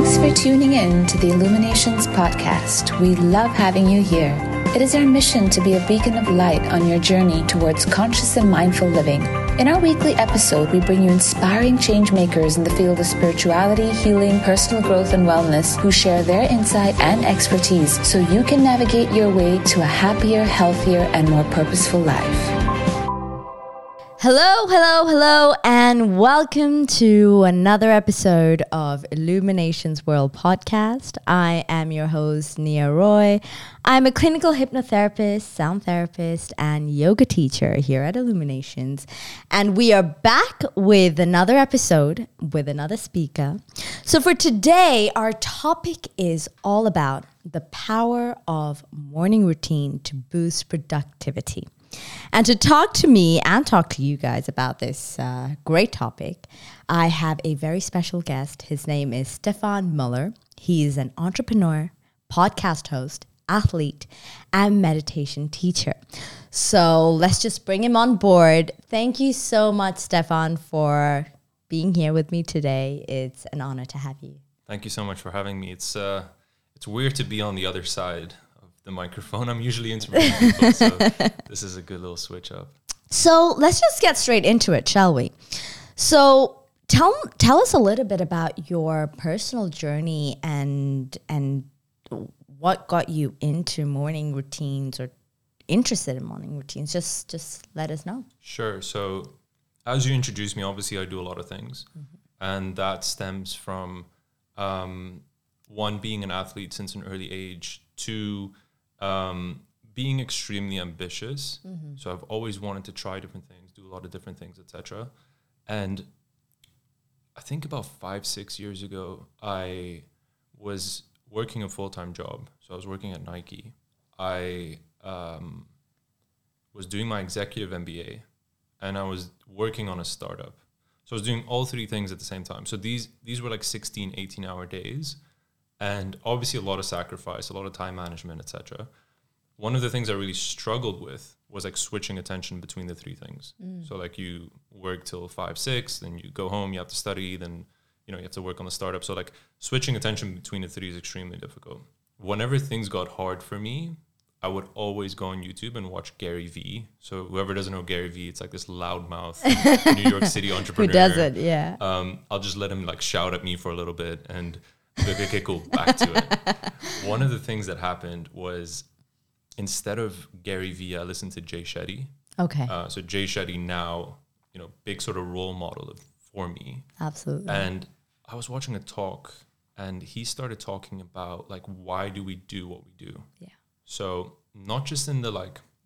Thanks for tuning in to the Illuminations podcast. We love having you here. It is our mission to be a beacon of light on your journey towards conscious and mindful living. In our weekly episode, we bring you inspiring change makers in the field of spirituality, healing, personal growth, and wellness who share their insight and expertise so you can navigate your way to a happier, healthier, and more purposeful life. Hello, and welcome to another episode of Illuminations World Podcast. I am your host, Nia Roy. I'm a clinical hypnotherapist, sound therapist, and yoga teacher here at Illuminations. And we are back with another episode with another speaker. So for today, our topic is all about the power of morning routine to boost productivity. And to talk to me and talk to you guys about this great topic, I have a very special guest. His name is Stefan Muller. He is an entrepreneur, podcast host, athlete, and meditation teacher. So let's just bring him on board. Thank you so much, Stefan, for being here with me today. It's an honor to have you. Thank you so much for having me. It's weird to be on the other side the microphone. I'm usually interviewing people, so this is a good little switch up. So let's just get straight into it, shall we? So tell us a little bit about your personal journey and what got you into morning routines or interested in morning routines. Just let us know. Sure. So as you introduced me, obviously I do a lot of things, and that stems from one, being an athlete since an early age, two, being extremely ambitious. So I've always wanted to try different things, do a lot of different things, etc. And I think about 5-6 years ago, I was working a full-time job. So I was working at Nike. I was doing my executive MBA, and I was working on a startup. So I was doing all three things at the same time. So these were like 16, 18-hour days. And obviously a lot of sacrifice, a lot of time management, etc. One of the things I really struggled with was like switching attention between the three things. So like you work till 5, 6, then you go home, you have to study, then you have to work on the startup. So like switching attention between the three is extremely difficult. Whenever things got hard for me, I would always go on YouTube and watch Gary Vee. So whoever doesn't know Gary Vee, it's like this loudmouth New York City entrepreneur. Who doesn't? Yeah. I'll just let him like shout at me for a little bit and okay, cool, back to it. One of the things that happened was, instead of Gary Vee, I listened to Jay Shetty. Okay. So Jay Shetty now, big sort of role model for me. Absolutely. And I was watching a talk, and he started talking about like, why do we do what we do? Yeah. So not just in the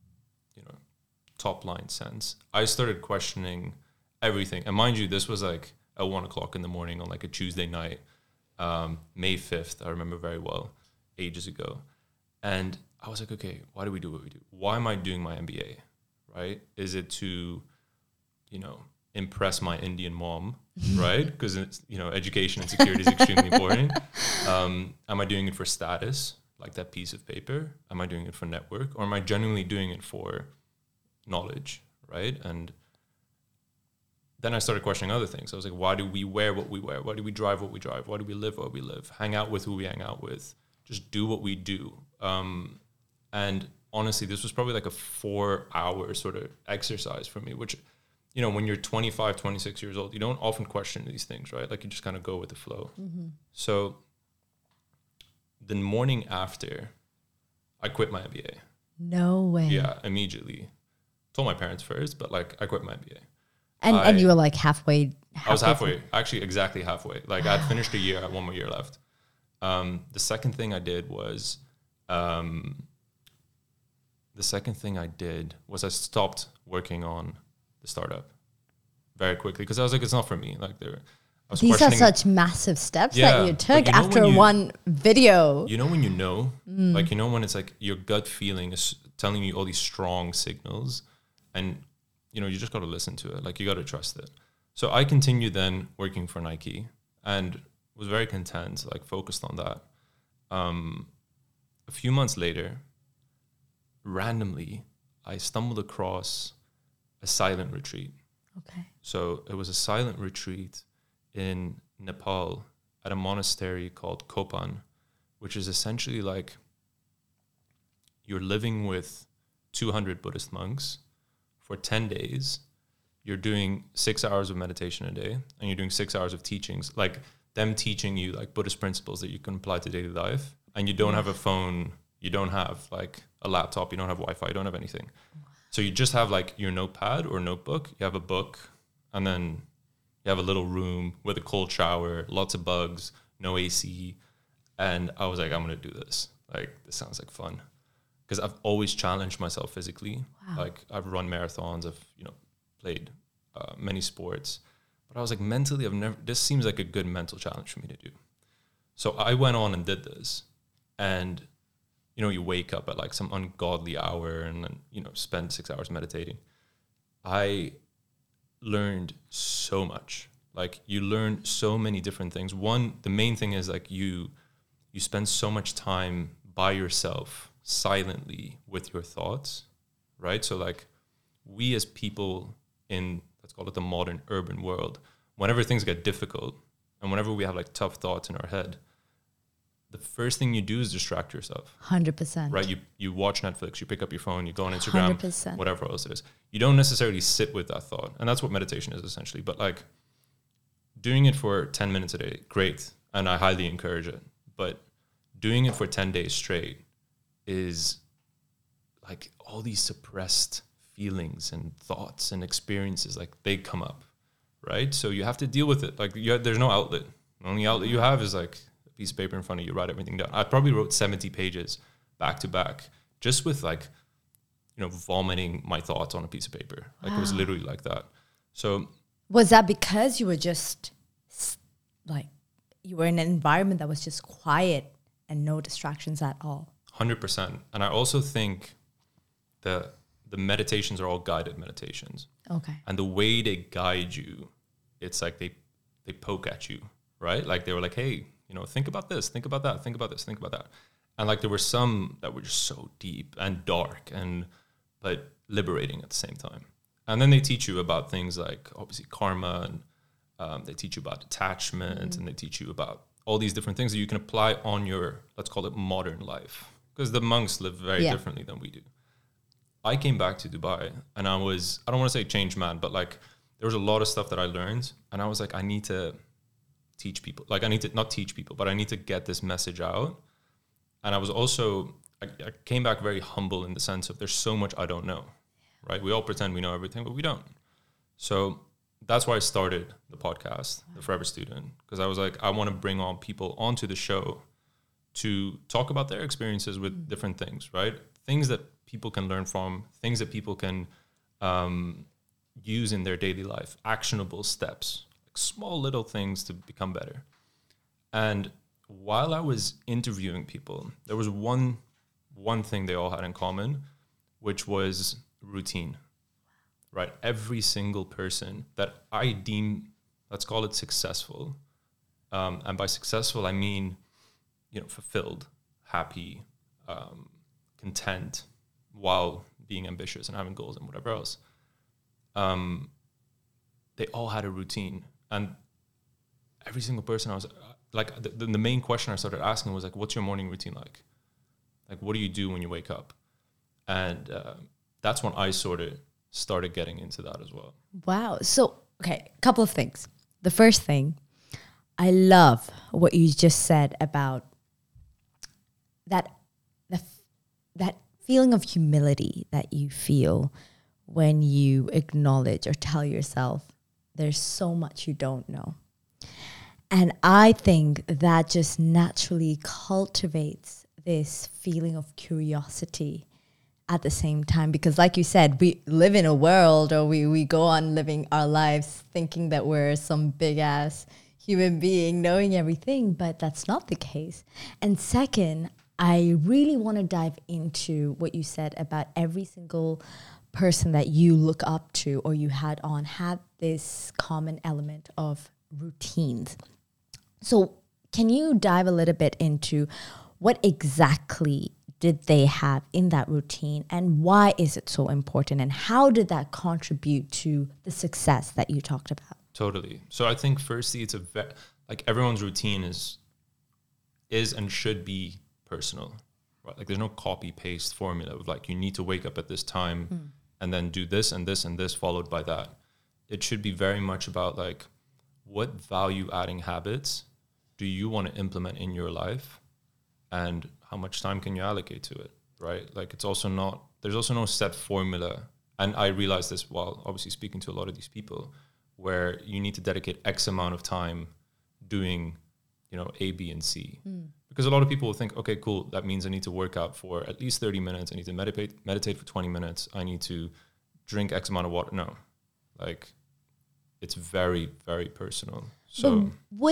top line sense. I started questioning everything. And mind you, this was like at 1:00 in the morning on like a Tuesday night. May 5th, I remember very well, ages ago. And I was like, okay, why do we do what we do? Why am I doing my MBA, right? Is it to, impress my Indian mom, right? Because, education and security is extremely important. Am I doing it for status, like that piece of paper? Am I doing it for network? Or am I genuinely doing it for knowledge, right? And then I started questioning other things. I was like, why do we wear what we wear? Why do we drive what we drive? Why do we live what we live? Hang out with who we hang out with? Just do what we do. And honestly, this was probably like a 4-hour sort of exercise for me, which, when you're 25, 26 years old, you don't often question these things, right? Like you just kind of go with the flow. So the morning after, I quit my MBA. No way. Yeah, immediately. Told my parents first, but like I quit my MBA. And you were like halfway. I was halfway, actually exactly halfway. Like I'd finished a year, I had one more year left. The second thing I did was I stopped working on the startup very quickly because I was like, it's not for me. Like these are such massive steps that you took after one video. Like, when it's like your gut feeling is telling you all these strong signals, and you just got to listen to it. Like you got to trust it. So I continued then working for Nike and was very content, like focused on that. A few months later, randomly, I stumbled across a silent retreat. Okay. So it was a silent retreat in Nepal at a monastery called Kopan, which is essentially like you're living with 200 Buddhist monks for 10 days. You're doing 6 hours of meditation a day, and you're doing 6 hours of teachings, like them teaching you like Buddhist principles that you can apply to daily life. And you don't have a phone, you don't have like a laptop, you don't have Wi-Fi, you don't have anything. So you just have like your notepad or notebook, you have a book, and then you have a little room with a cold shower, lots of bugs, no AC. And I was like, I'm going to do this. Like, this sounds like fun. Because I've always challenged myself physically. Wow. Like, I've run marathons, I've, played many sports. But I was like, mentally, this seems like a good mental challenge for me to do. So I went on and did this. And, you wake up at like some ungodly hour and then, spend 6 hours meditating. I learned so much. Like, you learn so many different things. One, the main thing is like you spend so much time by yourself, silently with your thoughts, right? So like we as people in, let's call it the modern urban world, whenever things get difficult and whenever we have like tough thoughts in our head, the first thing you do is distract yourself. 100%. Right? You watch Netflix, you pick up your phone, you go on Instagram, 100%. Whatever else it is. You don't necessarily sit with that thought. And that's what meditation is essentially. But like doing it for 10 minutes a day, great. And I highly encourage it. But doing it for 10 days straight is like all these suppressed feelings and thoughts and experiences, like they come up, right? So you have to deal with it. Like there's no outlet. The only outlet you have is like piece of paper in front of you, write everything down. I probably wrote 70 pages back to back just with like, vomiting my thoughts on a piece of paper. Like It was literally like that. So was that because you were just like, you were in an environment that was just quiet and no distractions at all? 100%. And I also think that the meditations are all guided meditations. Okay. And the way they guide you, it's like they poke at you, right? Like they were like, hey, think about this, think about that, think about this, think about that. And like there were some that were just so deep and dark but liberating at the same time. And then they teach you about things like obviously karma, and they teach you about detachment, and they teach you about all these different things that you can apply on your, let's call it modern life. Because the monks live very differently than we do. I came back to Dubai and I don't want to say changed man, but like there was a lot of stuff that I learned and I was like, I need to teach people. Like I need to not teach people, but I need to get this message out. And I was also, I came back very humble in the sense of there's so much I don't know, right? We all pretend we know everything, but we don't. So that's why I started the podcast, The Forever Student, because I was like, I want to bring on people onto the show to talk about their experiences with different things, right? Things that people can learn from, things that people can use in their daily life, actionable steps, like small little things to become better. And while I was interviewing people, there was one thing they all had in common, which was routine, right? Every single person that I deem, let's call it successful, and by successful, I mean, fulfilled, happy, content, while being ambitious and having goals and whatever else. They all had a routine. And every single person I was like, the main question I started asking was like, what's your morning routine like? Like, what do you do when you wake up? And that's when I sort of started getting into that as well. Wow. So, okay, a couple of things. The first thing, I love what you just said about that feeling of humility that you feel when you acknowledge or tell yourself there's so much you don't know. And I think that just naturally cultivates this feeling of curiosity at the same time, because like you said, we live in a world, or we go on living our lives thinking that we're some big ass human being knowing everything, but that's not the case. And second, I really want to dive into what you said about every single person that you look up to or you had this common element of routines. So can you dive a little bit into what exactly did they have in that routine and why is it so important, and how did that contribute to the success that you talked about? Totally. So I think firstly, like everyone's routine is and should be personal, right? Like there's no copy paste formula of like you need to wake up at this time and then do this and this and this followed by that. It should be very much about like what value adding habits do you want to implement in your life and how much time can you allocate to it, right? Like there's also no set formula. And I realized this while obviously speaking to a lot of these people, where you need to dedicate X amount of time doing, A, B, and C. Because a lot of people will think, okay, cool, that means I need to work out for at least 30 minutes. I need to meditate for 20 minutes. I need to drink X amount of water. No, like it's very, very personal. So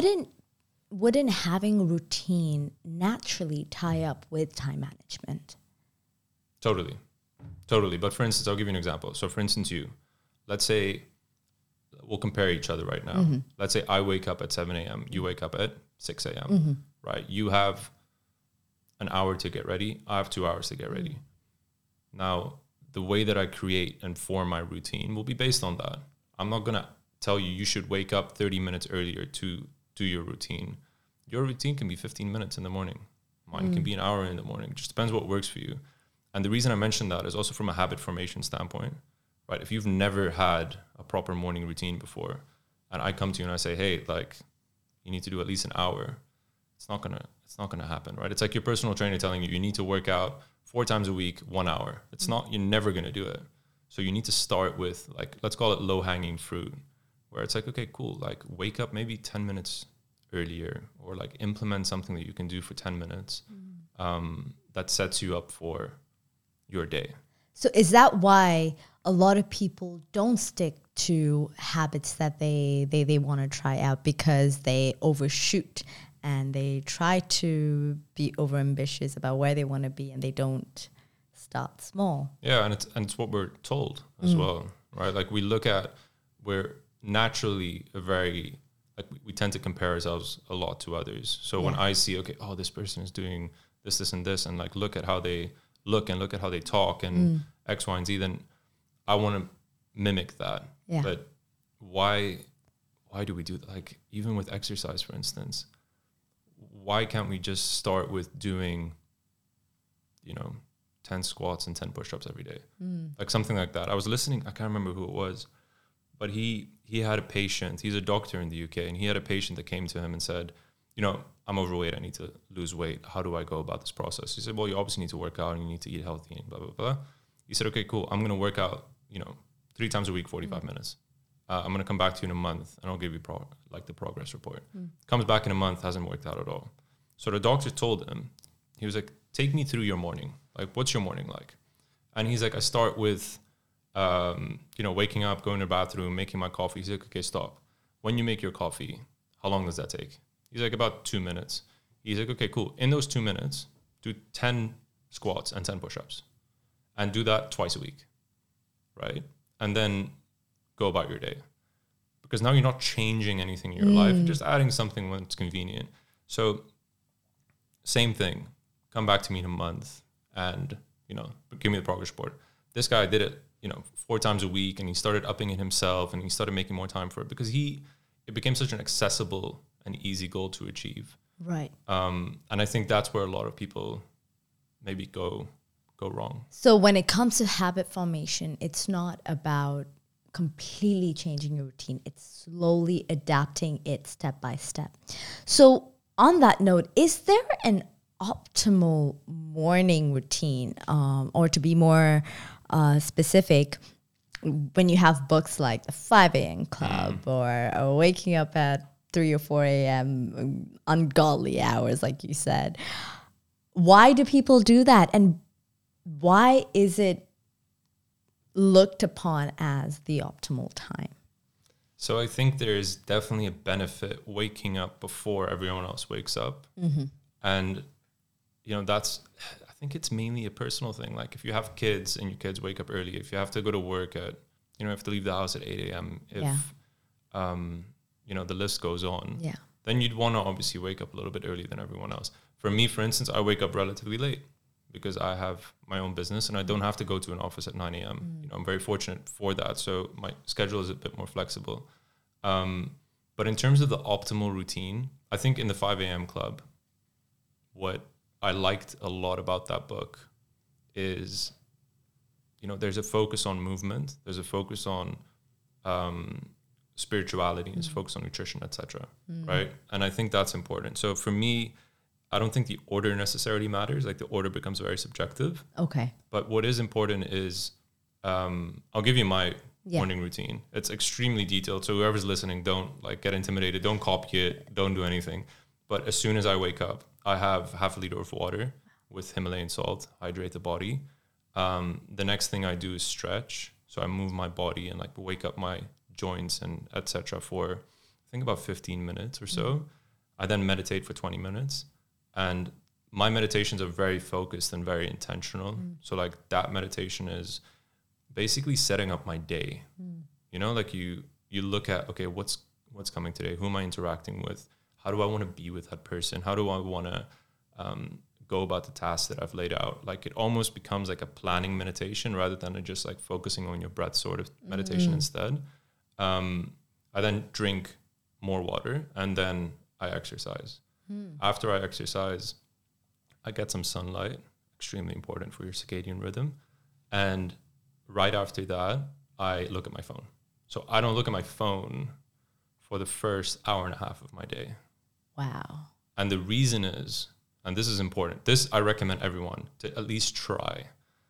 wouldn't having a routine naturally tie up with time management? Totally. But for instance, I'll give you an example. So for instance, let's say we'll compare each other right now. Let's say I wake up at 7 a.m. You wake up at 6 a.m. Right? You have an hour to get ready. I have 2 hours to get ready. Now, the way that I create and form my routine will be based on that. I'm not going to tell you should wake up 30 minutes earlier to do your routine. Your routine can be 15 minutes in the morning. Mine can be an hour in the morning. It just depends what works for you. And the reason I mentioned that is also from a habit formation standpoint, right? If you've never had a proper morning routine before, and I come to you and I say, hey, like, you need to do at least an hour, it's not gonna happen, right? It's like your personal trainer telling you need to work out 4 times a week, 1 hour. It's not, you're never gonna do it. So you need to start with, like, let's call it low hanging fruit, where it's like, okay, cool, like wake up maybe 10 minutes earlier, or like implement something that you can do for 10 minutes that sets you up for your day. So is that why a lot of people don't stick to habits that they want to try out, because they overshoot and they try to be overambitious about where they want to be and they don't start small? Yeah, and it's what we're told as well, right? Like we're naturally we tend to compare ourselves a lot to others. So when I see, okay, oh, this person is doing this, and this, and like look at how they look and look at how they talk and X, Y, and Z, then I want to mimic that. Yeah. But why do we do that? Like even with exercise, for instance, why can't we just start with doing, 10 squats and 10 push-ups every day? Like something like that. I was listening, I can't remember who it was, but he had a patient, he's a doctor in the UK, and he had a patient that came to him and said, I'm overweight, I need to lose weight. How do I go about this process? He said, well, you obviously need to work out and you need to eat healthy and blah, blah, blah. He said, okay, cool. I'm going to work out, 3 times a week, 45 minutes. I'm going to come back to you in a month and I'll give you the progress report. Comes back in a month, hasn't worked out at all. So the doctor told him, he was like, take me through your morning. Like, what's your morning like? And he's like, I start with, waking up, going to the bathroom, making my coffee. He's like, okay, stop. When you make your coffee, how long does that take? He's like, about 2 minutes. He's like, okay, cool. In those 2 minutes, do 10 squats and 10 push-ups and do that twice a week, right? And then go about your day. Because now you're not changing anything in your life, you're just adding something when it's convenient. So same thing. Come back to me in a month and, give me the progress report. This guy did it, 4 times a week, and he started upping it himself, and he started making more time for it because it became such an accessible and easy goal to achieve. Right. And I think that's where a lot of people maybe go wrong. So when it comes to habit formation, it's not about completely changing your routine. It's slowly adapting it step by step. So on that note, is there an optimal morning routine, or to be more specific, when you have books like the 5 a.m. Club or waking up at 3 or 4 a.m. ungodly hours, like you said, why do people do that? And why is it looked upon as the optimal time? So I think there's definitely a benefit waking up before everyone else wakes up. And, I think it's mainly a personal thing. Like if you have kids and your kids wake up early, if you have to go to work at, you have to leave the house at 8 a.m., the list goes on, then you'd want to obviously wake up a little bit earlier than everyone else. For me, for instance, I wake up relatively late because I have my own business and I don't have to go to an office at 9 a.m. I'm very fortunate for that. So my schedule is a bit more flexible. But But in terms of the optimal routine, I think in the 5 a.m. Club, what I liked a lot about that book is, there's a focus on movement, there's a focus on spirituality, there's a focus on nutrition, etc. Right? And I think that's important. So for me, I don't think the order necessarily matters. Like the order becomes very subjective. Okay. But what is important is, I'll give you my morning routine. It's extremely detailed. So whoever's listening, don't get intimidated. Don't copy it. Don't do anything. But as soon as I wake up, I have half a liter of water with Himalayan salt, hydrate the body. The next thing I do is stretch. So I move my body and wake up my joints and etc. for I think about 15 minutes or so. I then meditate for 20 minutes. And my meditations are very focused and very intentional. So that meditation is basically setting up my day. You look at, okay, what's coming today? Who am I interacting with? How do I want to be with that person? How do I want to go about the tasks that I've laid out? It almost becomes like a planning meditation rather than just focusing on your breath sort of meditation instead. I then drink more water and then I exercise. After I exercise, I get some sunlight, extremely important for your circadian rhythm. And right after that, I look at my phone. So I don't look at my phone for the first hour and a half of my day. Wow. And the reason is, and this is important, this I recommend everyone to at least try.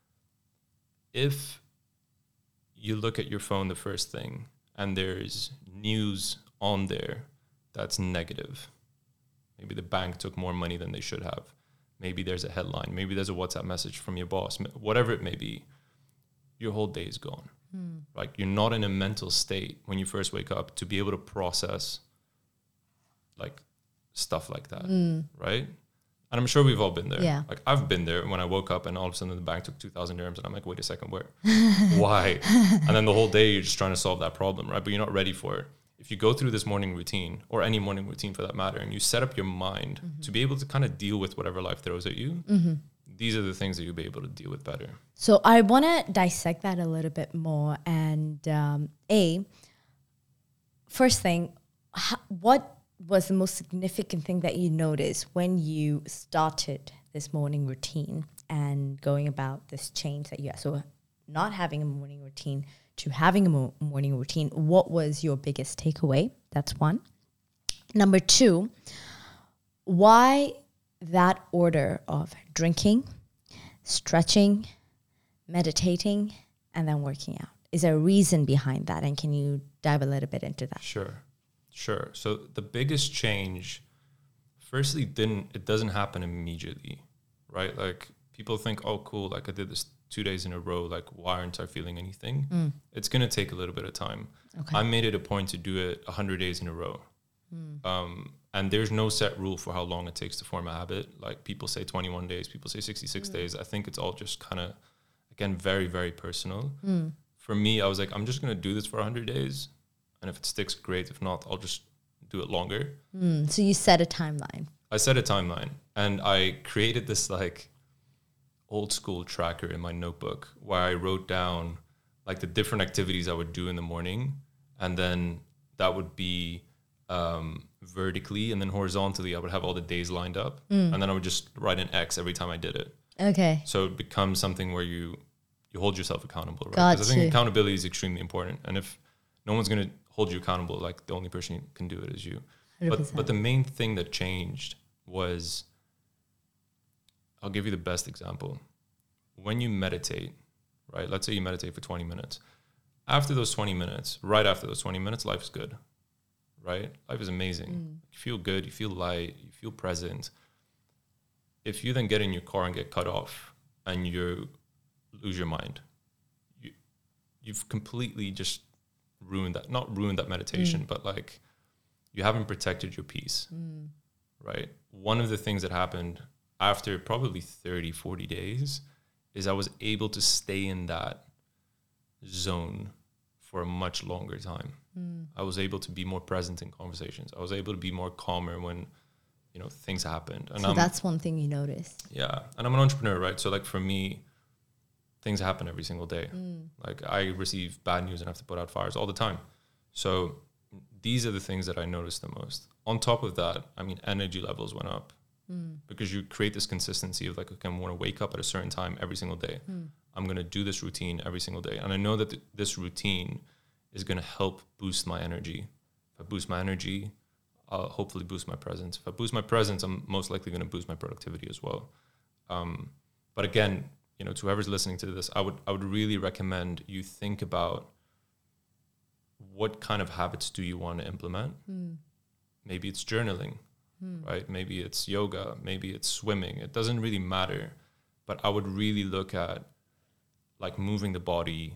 If you look at your phone the first thing and there's news on there that's negative, maybe the bank took more money than they should have, maybe there's a headline, maybe there's a WhatsApp message from your boss, whatever it may be, your whole day is gone. You're not in a mental state when you first wake up to be able to process stuff like that, right? And I'm sure we've all been there. Yeah. I've been there when I woke up and all of a sudden the bank took 2,000 dirhams and I'm like, wait a second, where? Why? And then the whole day you're just trying to solve that problem, right? But you're not ready for it. If you go through this morning routine, or any morning routine for that matter, and you set up your mind to be able to kind of deal with whatever life throws at you, these are the things that you'll be able to deal with better. So I want to dissect that a little bit more. And first thing, what was the most significant thing that you noticed when you started this morning routine and going about this change that you had? So not having a morning routine to having a morning routine, what was your biggest takeaway? That's one. Number two, why that order of drinking, stretching, meditating, and then working out? Is there a reason behind that? And can you dive a little bit into that? Sure. So the biggest change, firstly, it doesn't happen immediately, right? People think, oh, cool, I did this 2 days in a row, why aren't I feeling anything? It's going to take a little bit of time. Okay. I made it a point to do it 100 days in a row. And there's no set rule for how long it takes to form a habit. People say 21 days, people say 66 days. I think it's all just kind of, again, very, very personal. For me, I was like, I'm just going to do this for 100 days. And if it sticks, great. If not, I'll just do it longer. So you set a timeline. I set a timeline. And I created this old school tracker in my notebook where I wrote down the different activities I would do in the morning. And then that would be vertically, and then horizontally I would have all the days lined up. And then I would just write an X every time I did it. Okay. So it becomes something where you hold yourself accountable, right? Because I think accountability is extremely important. And if no one's going to hold you accountable, the only person who can do it is you. But the main thing that changed was, I'll give you the best example. When you meditate, right? Let's say you meditate for 20 minutes. After those 20 minutes, right after those 20 minutes, life is good, right? Life is amazing. You feel good, you feel light, you feel present. If you then get in your car and get cut off and you lose your mind, you've completely just ruined that, not ruined that meditation, but you haven't protected your peace, right? One of the things that happened after probably 30, 40 days is I was able to stay in that zone for a much longer time. I was able to be more present in conversations. I was able to be more calmer when, things happened. And so that's one thing you noticed. Yeah. And I'm an entrepreneur, right? So for me, things happen every single day. I receive bad news and have to put out fires all the time. So these are the things that I noticed the most. On top of that, I mean, energy levels went up because you create this consistency of like, okay, I want to wake up at a certain time every single day. I'm going to do this routine every single day. And I know that this routine is going to help boost my energy. If I boost my energy, I'll hopefully boost my presence. If I boost my presence, I'm most likely going to boost my productivity as well. But again, you know, to whoever's listening to this, I would really recommend you think about what kind of habits do you want to implement. Maybe it's journaling, right? Maybe it's yoga, maybe it's swimming. It doesn't really matter. But I would really look at like moving the body,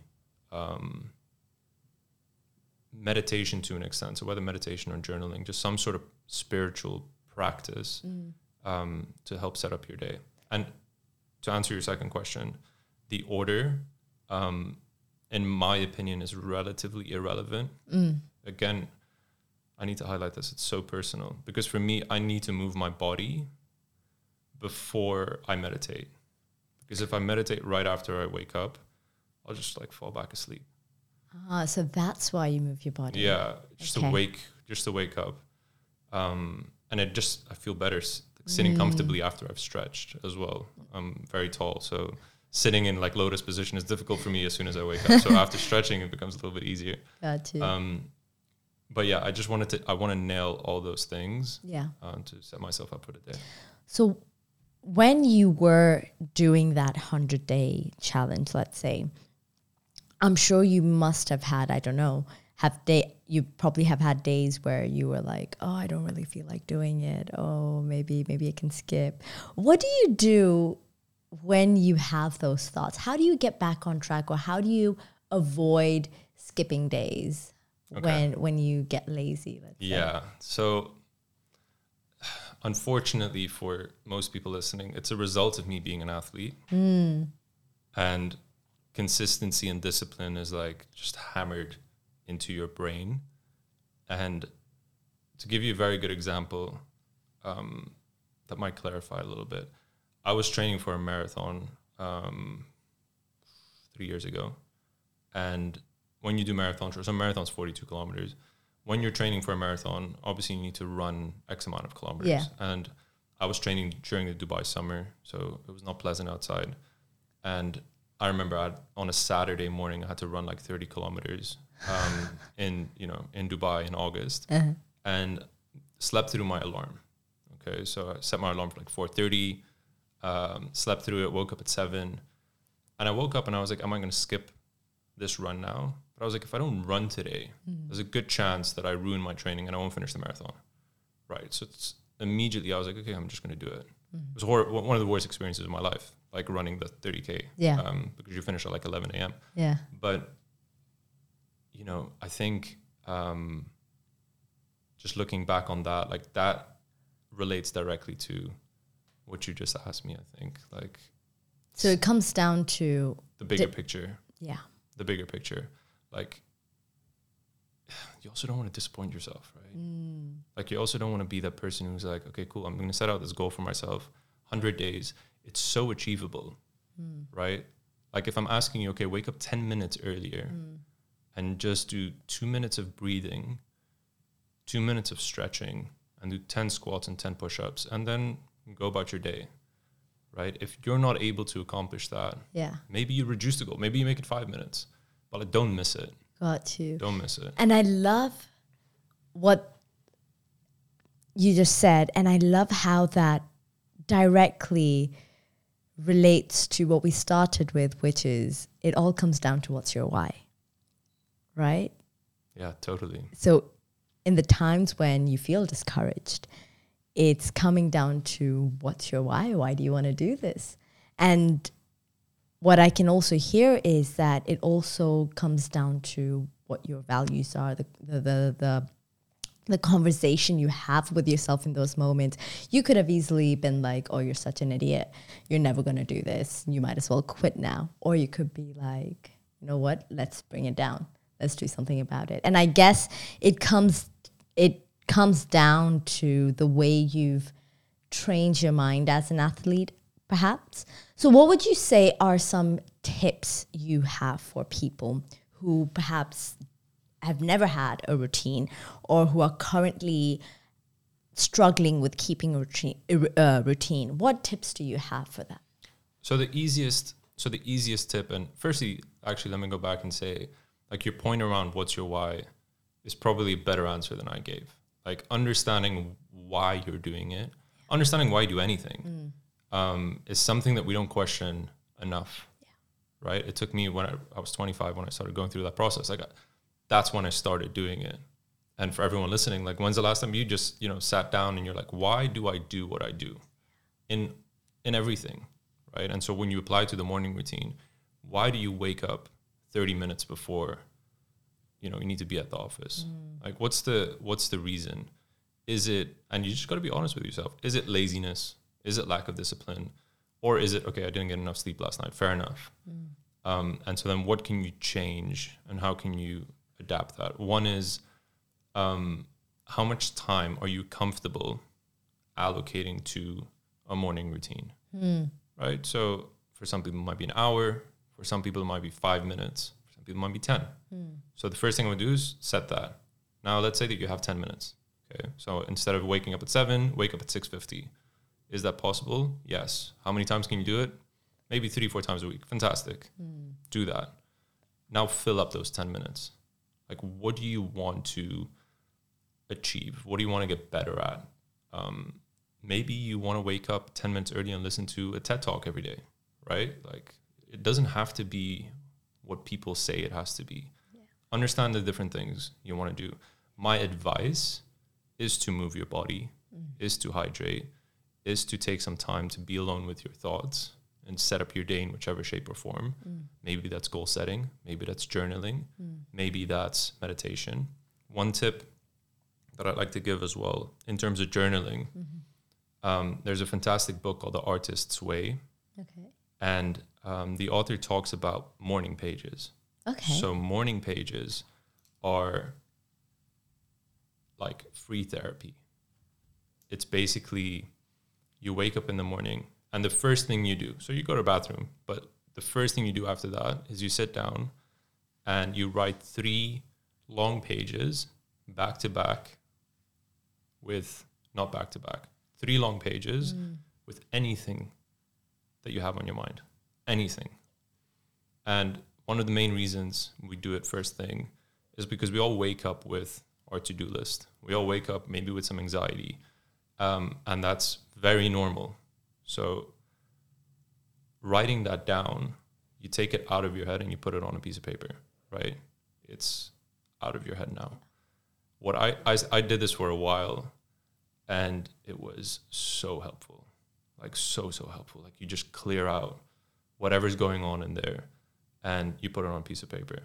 meditation to an extent. So whether meditation or journaling, just some sort of spiritual practice to help set up your day. And to answer your second question, the order, in my opinion, is relatively irrelevant. Again, I need to highlight this. It's so personal because for me, I need to move my body before I meditate. Because if I meditate right after I wake up, I'll just like fall back asleep. So that's why you move your body. Yeah, just to wake up. And I feel better sitting comfortably after I've stretched as well. I'm very tall, so sitting in like lotus position is difficult for me as soon as I wake up. So after stretching, it becomes a little bit easier. Got you. But yeah, I want to nail all those things. Yeah. To set myself up for the day. So when you were doing that 100-day challenge, let's say, I'm sure you must have had, I don't know, you probably have had days where you were like, oh, I don't really feel like doing it. Oh, maybe I can skip. What do you do when you have those thoughts? How do you get back on track, or how do you avoid skipping days when you get lazy? Let's say? So unfortunately for most people listening, it's a result of me being an athlete. And consistency and discipline is like just hammered into your brain. And to give you a very good example that might clarify a little bit, I was training for a marathon 3 years ago. And when you do marathons, so marathon's 42 kilometers. When you're training for a marathon, obviously you need to run X amount of kilometers. Yeah. And I was training during the Dubai summer, so it was not pleasant outside. And I remember on a Saturday morning, I had to run like 30 kilometers in Dubai in August, and slept through my alarm. Okay, so I set my alarm for like 4:30, slept through it, woke up at 7, and I woke up and I was like, am I going to skip this run now? But I was like, if I don't run today, there's a good chance that I ruin my training and I won't finish the marathon. Right. So immediately I was like, okay, I'm just going to do it. It was one of the worst experiences of my life, like running the 30K. Yeah. Because you finish at like 11 a.m. Yeah. But, I think just looking back on that, like that relates directly to what you just asked me, I think. Like, so it comes down to the bigger picture. Yeah. The bigger picture. Like, you also don't want to disappoint yourself, right? Like, you also don't want to be that person who's like, okay, cool, I'm going to set out this goal for myself, 100 days. It's so achievable, right? Like, if I'm asking you, okay, wake up 10 minutes earlier and just do 2 minutes of breathing, 2 minutes of stretching, and do 10 squats and 10 push-ups, and then go about your day, right? If you're not able to accomplish that, maybe you reduce the goal. Maybe you make it 5 minutes, but like, don't miss it. Got you. Don't miss it. And I love what you just said, and I love how that directly relates to what we started with, which is it all comes down to what's your why, right? Yeah, totally. So in the times when you feel discouraged, it's coming down to what's your why? Why do you want to do this? And what I can also hear is that it also comes down to what your values are, the conversation you have with yourself in those moments. You could have easily been like, oh, you're such an idiot. You're never going to do this. You might as well quit now. Or you could be like, you know what? Let's bring it down. Let's do something about it. And I guess it comes down to the way you've trained your mind as an athlete, perhaps. So what would you say are some tips you have for people who perhaps have never had a routine or who are currently struggling with keeping a routine, what tips do you have for that? So the easiest tip, and firstly, actually, let me go back and say, like, your point around what's your why is probably a better answer than I gave. Like, understanding why you're doing it, understanding why you do anything, is something that we don't question enough, right? It took me when I was 25 when I started going through that process. That's when I started doing it. And for everyone listening, like, when's the last time you just, sat down and you're like, why do I do what I do in everything, right? And so when you apply to the morning routine, why do you wake up 30 minutes before, you need to be at the office? Like, what's the reason? Is it, and you just got to be honest with yourself, is it laziness? Is it lack of discipline? Or is it, okay, I didn't get enough sleep last night, fair enough. And so then what can you change and how can you adapt that? One is, how much time are you comfortable allocating to a morning routine, right? So for some people it might be an hour, for some people it might be 5 minutes, for some people it might be 10. So the first thing I would do is set that. Now let's say that you have 10 minutes. Okay, so instead of waking up at 7, wake up at 6:50. Is that possible? Yes. How many times can you do it? Maybe 3-4 times a week. Fantastic. Do that. Now fill up those 10 minutes. Like, what do you want to achieve? What do you want to get better at? Maybe you want to wake up 10 minutes early and listen to a TED Talk every day, right? Like, it doesn't have to be what people say it has to be. Understand the different things you want to do. My advice is to move your body, is to hydrate, is to take some time to be alone with your thoughts and set up your day in whichever shape or form. Maybe that's goal setting. Maybe that's journaling. Maybe that's meditation. One tip that I'd like to give as well in terms of journaling, there's a fantastic book called The Artist's Way. Okay. And the author talks about morning pages. Okay. So morning pages are like free therapy. It's basically you wake up in the morning and the first thing you do, so you go to the bathroom, but the first thing you do after that is you sit down and you write 3 long pages back to back with, not back to back, 3 long pages with anything that you have on your mind, anything. And one of the main reasons we do it first thing is because we all wake up with our to-do list. We all wake up maybe with some anxiety, and that's very normal. So writing that down, you take it out of your head and you put it on a piece of paper, right? It's out of your head now. What I did this for a while, and it was so helpful, like so helpful. Like, you just clear out whatever's going on in there and you put it on a piece of paper.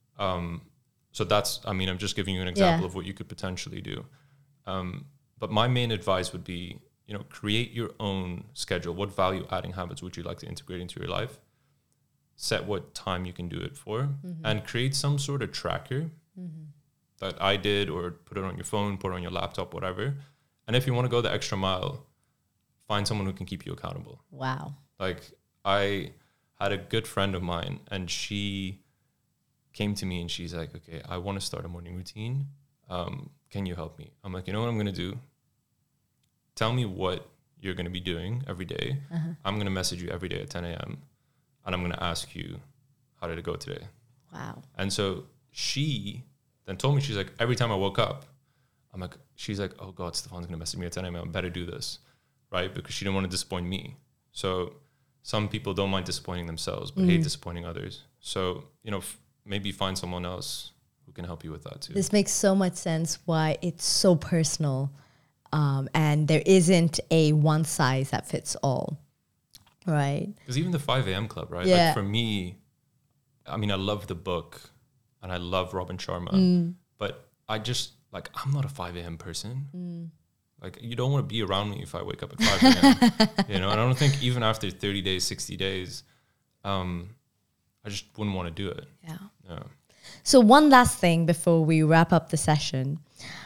So that's, I'm just giving you an example of what you could potentially do. But my main advice would be, create your own schedule. What value adding habits would you like to integrate into your life? Set what time you can do it for, and create some sort of tracker that I did, or put it on your phone, put it on your laptop, whatever. And if you want to go the extra mile, find someone who can keep you accountable. Wow. Like, I had a good friend of mine, and she came to me and she's like, okay, I want to start a morning routine. Can you help me? I'm like, you know what I'm going to do? Tell me what you're going to be doing every day. I'm going to message you every day at 10 a.m. and I'm going to ask you, how did it go today? Wow. And so she then told me, she's like, every time I woke up, she's like, oh God, Stefan's going to message me at 10 a.m. I better do this, right? Because she didn't want to disappoint me. So some people don't mind disappointing themselves, but hate disappointing others. So, maybe find someone else who can help you with that too. This makes so much sense why it's so personal. And there isn't a one size that fits all, right? Because even the 5 a.m. club, right? Yeah. Like, for me, I love the book and I love Robin Sharma, but I just, like, I'm not a 5 a.m. person. Like, you don't want to be around me if I wake up at 5 a.m. And I don't think even after 30 days, 60 days, I just wouldn't want to do it. Yeah. So one last thing before we wrap up the session.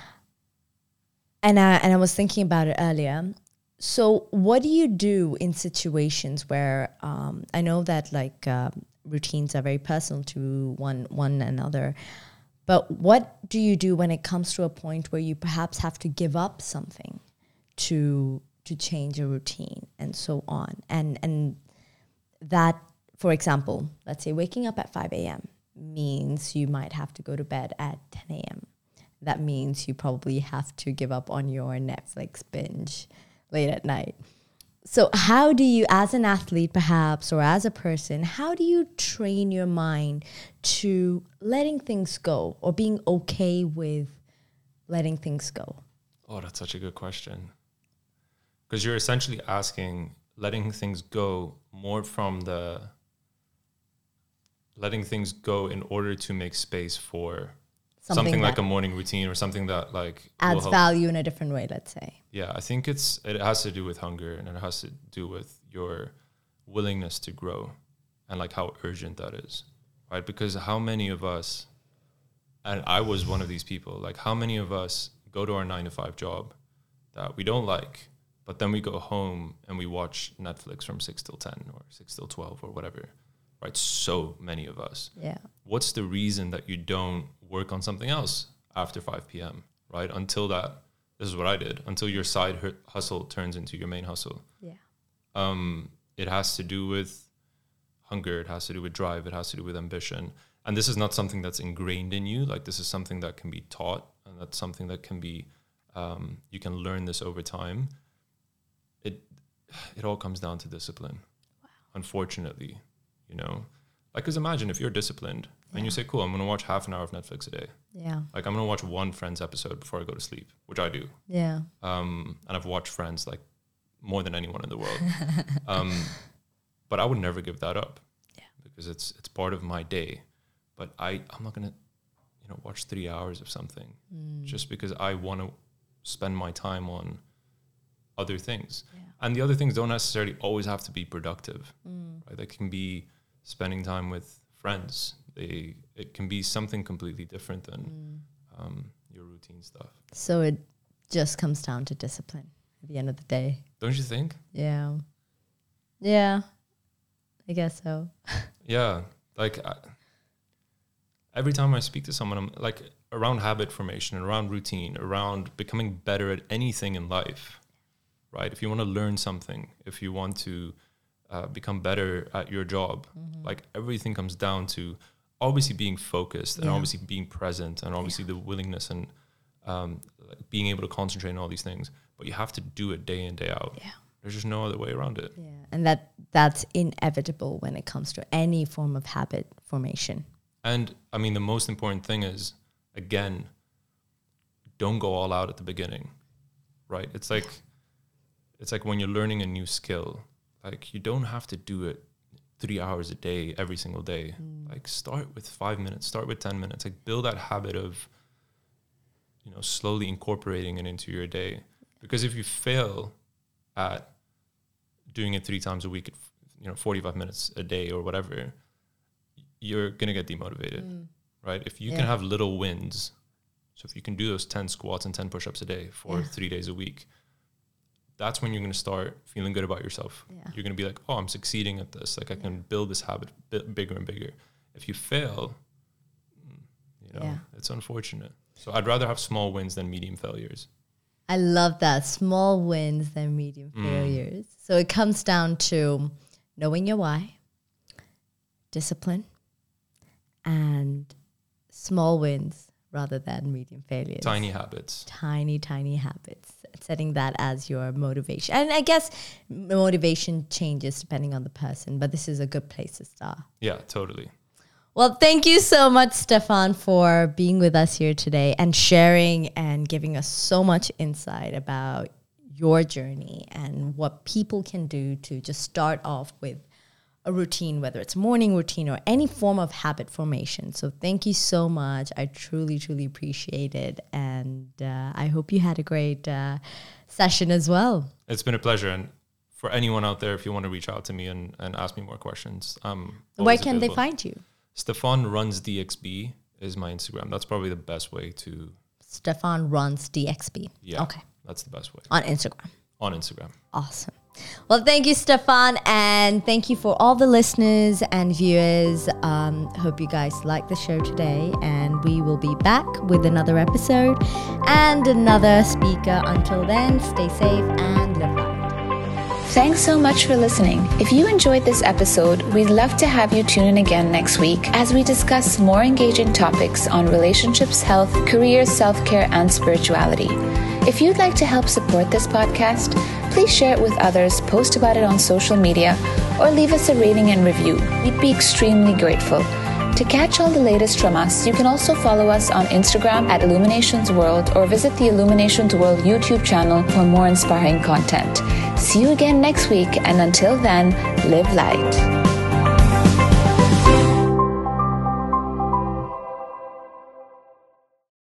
And I was thinking about it earlier. So what do you do in situations where I know that routines are very personal to one another, But what do you do when it comes to a point where you perhaps have to give up something to change a routine and so on? And that, for example, let's say waking up at 5 a.m. means you might have to go to bed at 10 a.m. That means you probably have to give up on your Netflix binge late at night. So how do you, as an athlete perhaps, or as a person, how do you train your mind to letting things go or being okay with letting things go? Oh, that's such a good question. Because you're essentially asking letting things go more from the letting things go in order to make space for something like a morning routine or something that like adds value in a different way, let's say. Yeah, I think it has to do with hunger, and it has to do with your willingness to grow and like how urgent that is, right? Because how many of us, and I was one of these people, like how many of us go to our 9-to-5 job that we don't like, but then we go home and we watch Netflix from 6 till 10 or 6 till 12 or whatever, right? So many of us. Yeah. What's the reason that you don't work on something else after 5 p.m., right? Until that, this is what I did, until your side hustle turns into your main hustle. Yeah. It has to do with hunger. It has to do with drive. It has to do with ambition. And this is not something that's ingrained in you. Like this is something that can be taught, and that's something that can be, you can learn this over time. It all comes down to discipline. Wow. Unfortunately, you know, like, because imagine if you're disciplined and you say, cool, I'm going to watch half an hour of Netflix a day. Yeah. Like I'm going to watch one Friends episode before I go to sleep, which I do. Yeah. And I've watched Friends like more than anyone in the world. But I would never give that up. Yeah. Because it's part of my day. But I'm not going to, watch 3 hours of something just because I want to spend my time on other things. Yeah. And the other things don't necessarily always have to be productive. Right? They can be spending time with friends. It can be something completely different than your routine stuff. So it just comes down to discipline at the end of the day. Don't you think? Yeah. Yeah. I guess so. Yeah. Like every time I speak to someone, I'm like around habit formation, around routine, around becoming better at anything in life, right? If you want to learn something, if you want to become better at your job, like everything comes down to obviously being focused and obviously being present and obviously the willingness and like being able to concentrate on all these things. But you have to do it day in, day out. Yeah. There's just no other way around it. Yeah. And that's inevitable when it comes to any form of habit formation. And I mean, the most important thing is, again, don't go all out at the beginning, right? It's like when you're learning a new skill, like you don't have to do it 3 hours a day, every single day. Like start with 5 minutes, start with 10 minutes, like build that habit of, slowly incorporating it into your day. Because if you fail at doing it 3 times a week, 45 minutes a day or whatever, you're going to get demotivated, right? If you can have little wins, so if you can do those 10 squats and 10 push-ups a day for 3 days a week, that's when you're going to start feeling good about yourself. Yeah. You're going to be like, oh, I'm succeeding at this. Like I can build this habit bigger and bigger. If you fail, it's unfortunate. So I'd rather have small wins than medium failures. I love that. Small wins than medium failures. So it comes down to knowing your why, discipline, and small wins rather than medium failures. Tiny habits. Tiny habits. Setting that as your motivation. And I guess motivation changes depending on the person, but this is a good place to start. Yeah, totally. Well, thank you so much, Stefan, for being with us here today and sharing and giving us so much insight about your journey and what people can do to just start off with a routine, whether it's morning routine or any form of habit formation. So thank you so much. I truly, truly appreciate it. And I hope you had a great session as well. It's been a pleasure. And for anyone out there, if you want to reach out to me and ask me more questions, where can they find you? Stefan Runs DXB is my Instagram. That's probably the best way to... Stefan Runs DXB. Yeah. Okay. That's the best way. On Instagram. On Instagram. Awesome. Well, thank you, Stefan, and thank you for all the listeners and viewers. Hope you guys like the show today, and we will be back with another episode and another speaker. Until then, stay safe and live life. Thanks so much for listening. If you enjoyed this episode, we'd love to have you tune in again next week as we discuss more engaging topics on relationships, health, career, self-care, and spirituality. If you'd like to help support this podcast, please share it with others, post about it on social media, or leave us a rating and review. We'd be extremely grateful. To catch all the latest from us, you can also follow us on Instagram at Illuminations World or visit the Illuminations World YouTube channel for more inspiring content. See you again next week, and until then, live light.